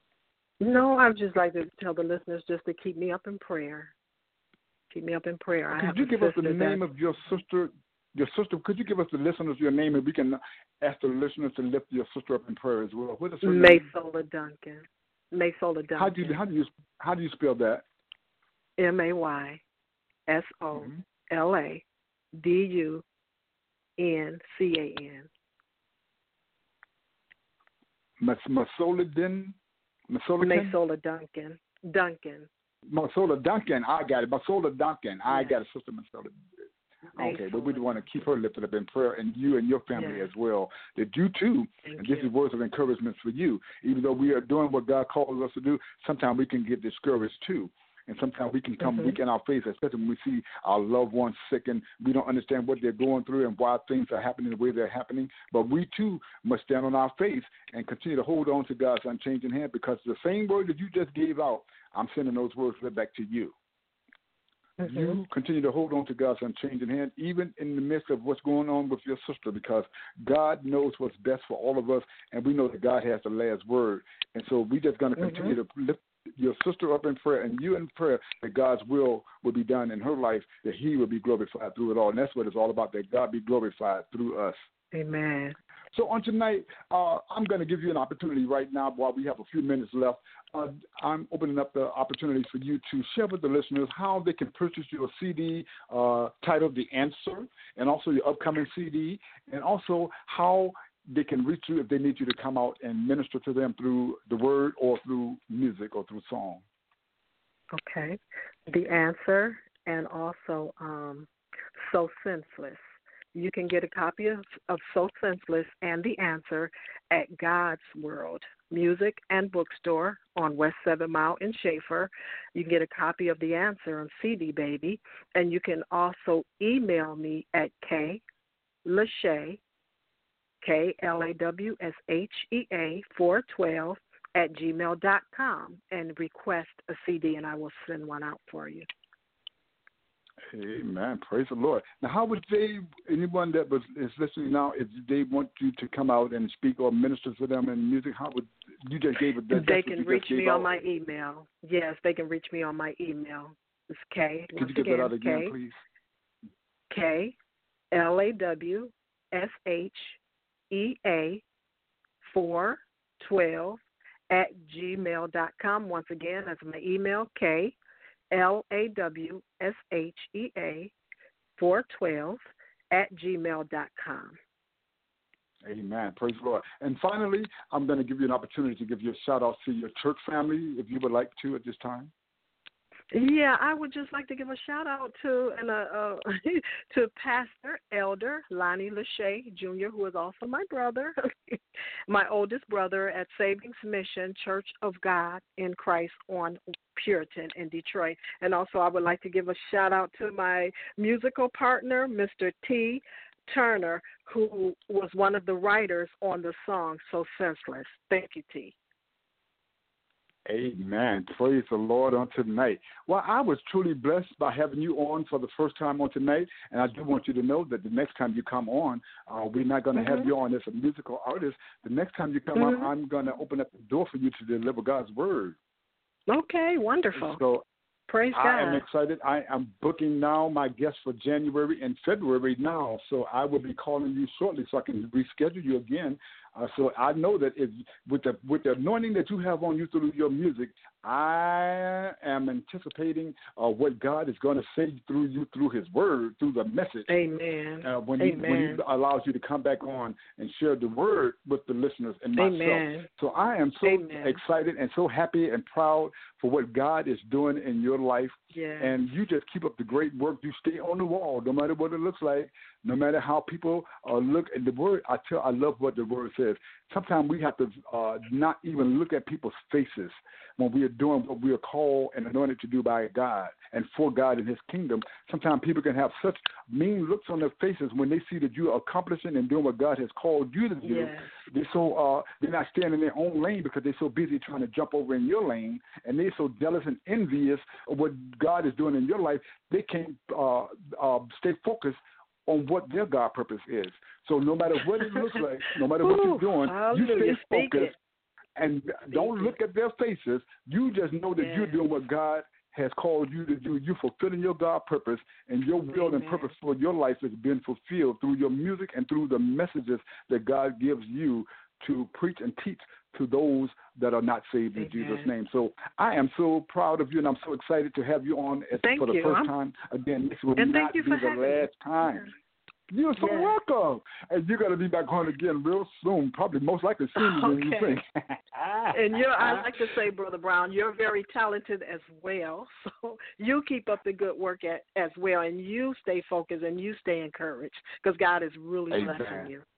No, I would just like to tell the listeners just to keep me up in prayer. Keep me up in prayer. I have Could you give us the name that, of your sister? Your sister, could you give us the listeners your name, and we can ask the listeners to lift your sister up in prayer as well? What is her name? Maysola Duncan. Maysola Duncan. How do you spell that? MAYSOLADUNCAN. Maysola Duncan. Masola Duncan. I got it. Masola Duncan. I got a sister, Masola. Okay, but we want to keep her lifted up in prayer, and you and your family as well. That you too, and this is words of encouragement for you. Even though we are doing what God calls us to do, sometimes we can get discouraged too. And sometimes we can come weak in our face, especially when we see our loved ones sick and we don't understand what they're going through and why things are happening the way they're happening. But we too must stand on our face and continue to hold on to God's unchanging hand, because the same word that you just gave out, I'm sending those words right back to you. You continue to hold on to God's unchanging hand, even in the midst of what's going on with your sister, because God knows what's best for all of us, and we know that God has the last word. And so we're just going to continue to lift your sister up in prayer, and you in prayer, that God's will be done in her life, that he will be glorified through it all. And that's what it's all about, that God be glorified through us. Amen. So on tonight, I'm going to give you an opportunity right now while we have a few minutes left. I'm opening up the opportunity for you to share with the listeners how they can purchase your CD titled The Answer, and also your upcoming CD, and also how they can reach you if they need you to come out and minister to them through the word or through music or through song. Okay. The Answer, and also So Senseless. You can get a copy of So Senseless and The Answer at God's World Music and Bookstore on West 7 Mile in Schaefer. You can get a copy of The Answer on CD Baby, and you can also email me at KLawshea, KLAWSHEA 412 at gmail.com and request a CD, and I will send one out for you. Amen. Praise the Lord. Now, how would anyone that is listening now, if they want you to come out and speak or minister to them in music, how would you just gave it? They can reach me on my email. Yes, they can reach me on my email. It's K. Could you give that out again, please? KLAWSHEA 412 at gmail.com. Once again, that's my email, KLAWSHEA 412 at gmail.com. Amen. Praise the Lord. And finally, I'm going to give you an opportunity to give your shout out to your church family, if you would like to at this time. Yeah, I would just like to give a shout out to to Pastor Elder Lonnie Lachey Jr., who is also my brother, my oldest brother at Savings Mission Church of God in Christ on Puritan in Detroit. And also I would like to give a shout out to my musical partner, Mr. T. Turner, who was one of the writers on the song So Senseless. Thank you, T. Amen. Praise the Lord on tonight. Well, I was truly blessed by having you on for the first time on tonight, and I do want you to know that the next time you come on, we're not going to have you on as a musical artist. The next time you come on, I'm going to open up the door for you to deliver God's word. Okay, wonderful. So praise God. I am excited. I am booking now my guests for January and February now, so I will be calling you shortly so I can reschedule you again. So I know that with the anointing that you have on you through your music, I am anticipating what God is going to say through you, through his word, through the message. Amen. When he allows you to come back on and share the word with the listeners and myself. Amen. So I am so excited and so happy and proud for what God is doing in your life. Yes. And you just keep up the great work. You stay on the wall, no matter what it looks like, no matter how people look at the word. I love what the word says. Sometimes we have to not even look at people's faces when we are doing what we are called and anointed to do by God and for God in his kingdom. Sometimes people can have such mean looks on their faces when they see that you are accomplishing and doing what God has called you to do. Yes. They're not staying in their own lane because they're so busy trying to jump over in your lane, and they're so jealous and envious of what God is doing in your life, they can't stay focused on what their God purpose is. So no matter what it looks like, no matter what you're doing, you stay focused. And don't look at their faces. You just know that you're doing what God has called you to do. You're fulfilling your God purpose, and your will and purpose for your life is being fulfilled through your music and through the messages that God gives you to preach and teach to those that are not saved in Jesus' name. So I am so proud of you, and I'm so excited to have you on for the first time. Again, this will not be the last time. You're so welcome. And you're going to be back on again real soon, probably most likely sooner than you think. And I like to say, Brother Brown, you're very talented as well. So you keep up the good work as well, and you stay focused and you stay encouraged because God is really blessing you.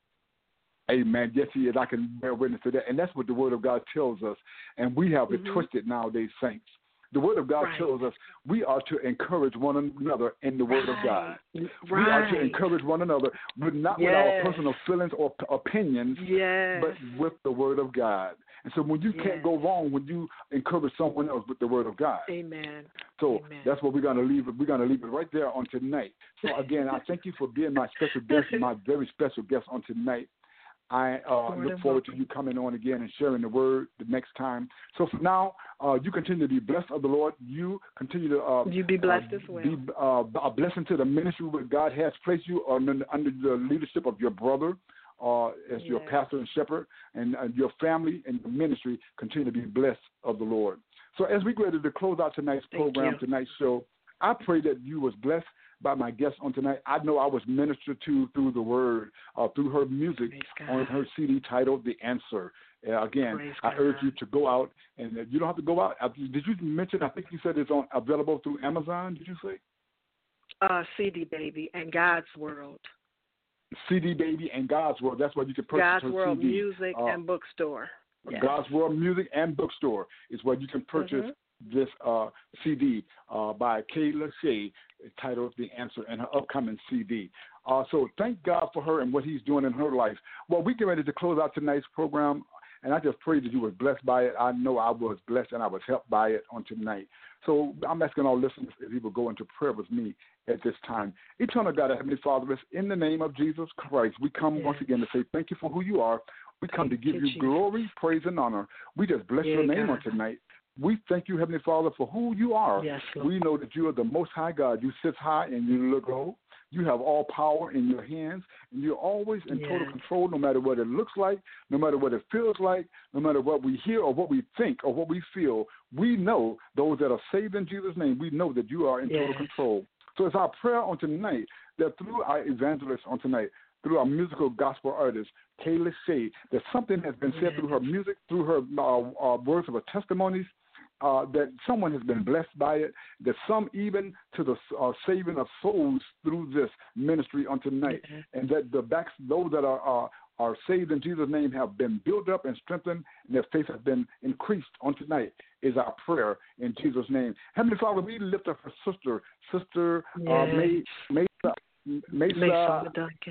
Amen. Yes, he is. I can bear witness to that. And that's what the Word of God tells us. And we have it twisted nowadays, saints. The Word of God tells us we are to encourage one another in the Word of God. We are to encourage one another, but not with our personal feelings or opinions, but with the Word of God. And so when you can't go wrong when you encourage someone else with the Word of God. Amen. So that's what we're going to leave it. We're going to leave it right there on tonight. So, again, I thank you for being my special guest, my very special guest on tonight. I look forward to you coming on again and sharing the word the next time. So for now, you continue to be blessed of the Lord. You continue to you be blessed as well. Be a blessing to the ministry where God has placed you under the leadership of your brother as your pastor and shepherd, and your family and the ministry continue to be blessed of the Lord. So as we get ready to close out tonight's program, tonight's show, I pray that you was blessed by my guest on tonight. I know I was ministered to through the word, through her music on her CD titled The Answer. Again, I urge you to go out, and you don't have to go out. Did you mention, I think you said it's available through Amazon, did you say? CD Baby and God's World. CD Baby and God's World. That's where you can purchase God's her World CD. Music and Bookstore. Yes. God's World Music and Bookstore is where you can purchase this CD by Kay Lachey titled The Answer and her upcoming CD. So thank God for her and what he's doing in her life. Well, we get ready to close out tonight's program, and I just pray that you were blessed by it. I know I was blessed and I was helped by it on tonight. So I'm asking our listeners if you will go into prayer with me at this time. Eternal God, Heavenly Father, in the name of Jesus Christ, we come once again to say thank you for who you are. We come to give you glory, praise, and honor. We just bless your name on tonight. We thank you, Heavenly Father, for who you are. Yes, we know that you are the Most High God. You sit high and you look low. You have all power in your hands, and you're always in total control, no matter what it looks like, no matter what it feels like, no matter what we hear or what we think or what we feel. We know those that are saved in Jesus' name, we know that you are in total control. So it's our prayer on tonight that through our evangelists on tonight, through our musical gospel artist, Kay Lachey, that something has been said through her music, through her words of her testimonies, that someone has been blessed by it, that some even to the saving of souls through this ministry on tonight, and that those that are saved in Jesus' name have been built up and strengthened, and their faith has been increased on tonight, is our prayer in Jesus' name. Heavenly Father, we lift up her sister Maysola Duncan.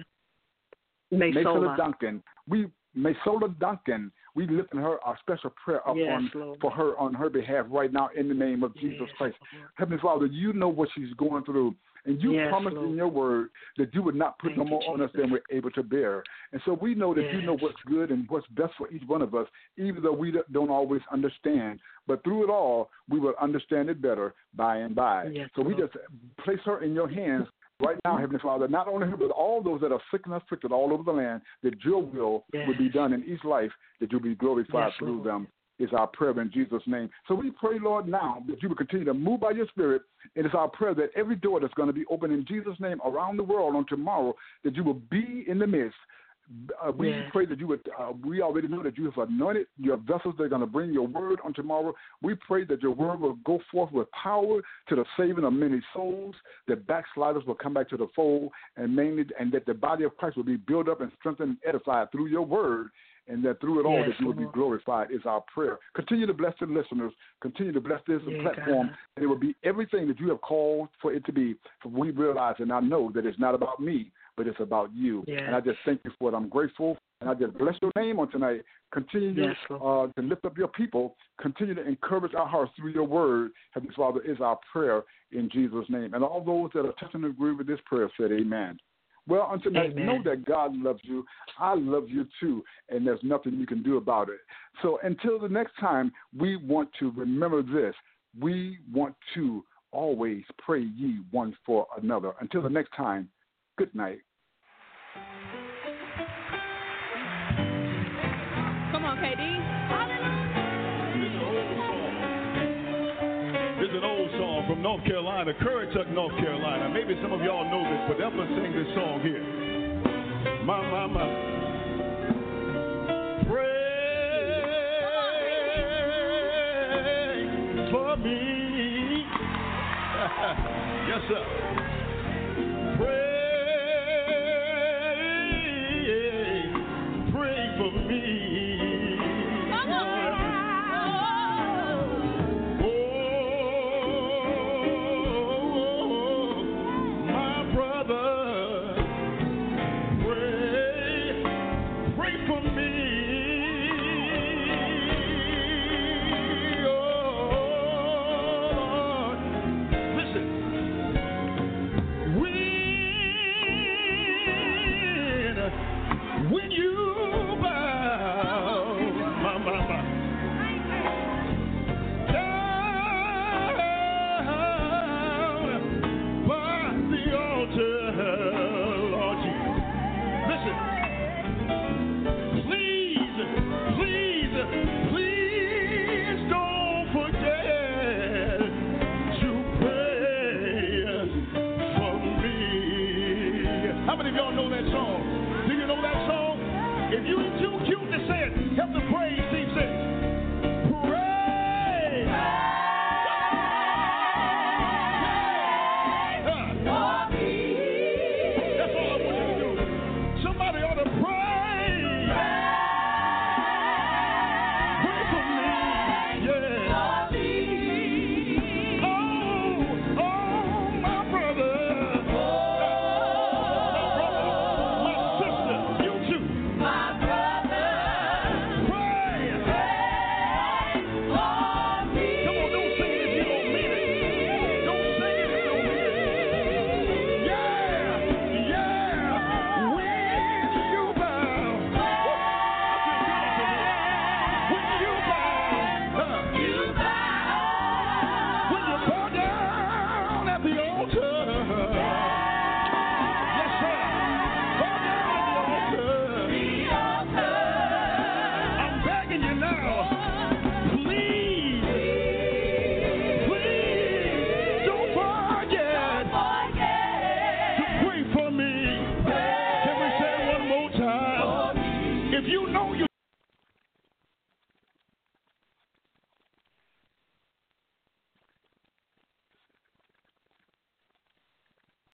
Maysola Duncan. We lift her our special prayer up for her on her behalf right now in the name of Jesus Christ. Heavenly Father, you know what she's going through. And you promised in your word that you would not put no more on us than we're able to bear. And so we know that you know what's good and what's best for each one of us, even though we don't always understand. But through it all, we will understand it better by and by. So we just place her in your hands right now, Heavenly Father, not only her, but all those that are sick and afflicted all over the land, that your will will be done in each life, that you'll be glorified through them, is our prayer in Jesus' name. So we pray, Lord, now that you will continue to move by your Spirit. It is our prayer that every door that's going to be open in Jesus' name around the world on tomorrow, that you will be in the midst. We pray that you would, we already know that you have anointed your vessels that are going to bring your word on tomorrow. We pray that your word will go forth with power to the saving of many souls, that backsliders will come back to the fold, and that the body of Christ will be built up and strengthened and edified through your word, and that through it all that you will be glorified is our prayer. Continue to bless the listeners. Continue to bless this platform, and it will be everything that you have called for it to be. For we realize, and I know that it's not about me, but it's about you. And I just thank you for it. I'm grateful, and I just bless your name on tonight. Continue to lift up your people. Continue to encourage our hearts through your word. Heavenly Father, is our prayer in Jesus' name. And all those that are touching and agree with this prayer said amen. Well, until next, Amen. know that God loves you. I love you too, and there's nothing you can do about it. So until the next time, we want to remember this. We want to always pray ye one for another. Until the next time, good night. Come on, KD. This is an old song from North Carolina, Currituck, North Carolina. Maybe some of y'all know this, but Evelyn sing this song here. My. Pray for me. Yes, sir. Pray for me. Come on. When you bow, my.